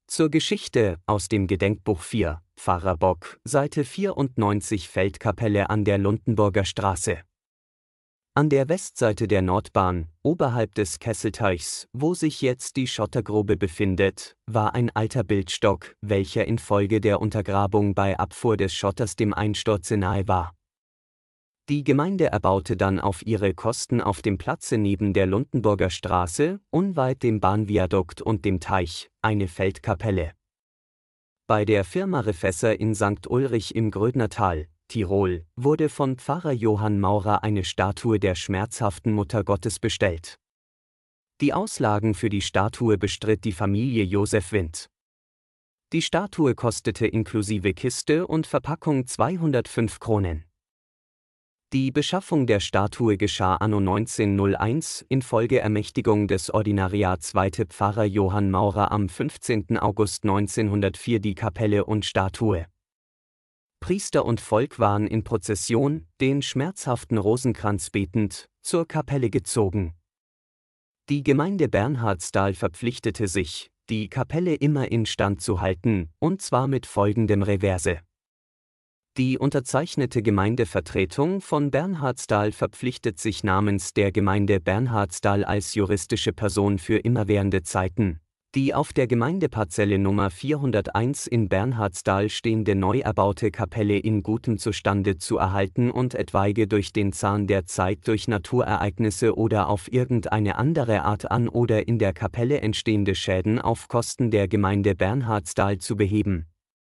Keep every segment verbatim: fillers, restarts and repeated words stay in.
Zur Geschichte aus dem Gedenkbuch vier, Pfarrer Bock, Seite vierundneunzig Feldkapelle an der Lundenburger Straße. An der Westseite der Nordbahn, oberhalb des Kesselteichs, wo sich jetzt die Schottergrube befindet, war ein alter Bildstock, welcher infolge der Untergrabung bei Abfuhr des Schotters dem Einsturze nahe war. Die Gemeinde erbaute dann auf ihre Kosten auf dem Platze neben der Lundenburger Straße, unweit dem Bahnviadukt und dem Teich, eine Feldkapelle. Bei der Firma Refesser in Sankt Ulrich im Grödnertal, Tirol, wurde von Pfarrer Johann Maurer eine Statue der schmerzhaften Muttergottes bestellt. Die Auslagen für die Statue bestritt die Familie Josef Wind. Die Statue kostete inklusive Kiste und Verpackung zweihundertfünf Kronen. Die Beschaffung der Statue geschah anno neunzehnhunderteins infolge Ermächtigung des Ordinariats Weite Pfarrer Johann Maurer am fünfzehnten August neunzehnhundertvier die Kapelle und Statue. Priester und Volk waren in Prozession, den schmerzhaften Rosenkranz betend, zur Kapelle gezogen. Die Gemeinde Bernhardsthal verpflichtete sich, die Kapelle immer instand zu halten, und zwar mit folgendem Reverse. Die unterzeichnete Gemeindevertretung von Bernhardsthal verpflichtet sich namens der Gemeinde Bernhardsthal als juristische Person für immerwährende Zeiten, die auf der Gemeindeparzelle Nummer vierhunderteins in Bernhardsthal stehende neu erbaute Kapelle in gutem Zustande zu erhalten und etwaige durch den Zahn der Zeit durch Naturereignisse oder auf irgendeine andere Art an oder in der Kapelle entstehende Schäden auf Kosten der Gemeinde Bernhardsthal zu beheben.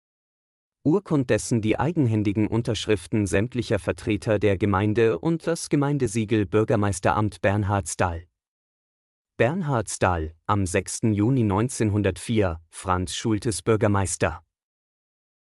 Urkund dessen die eigenhändigen Unterschriften sämtlicher Vertreter der Gemeinde und das Gemeindesiegel Bürgermeisteramt Bernhardsthal. Bernhardsthal, am sechsten Juni neunzehnhundertvier, Franz Schultes Bürgermeister.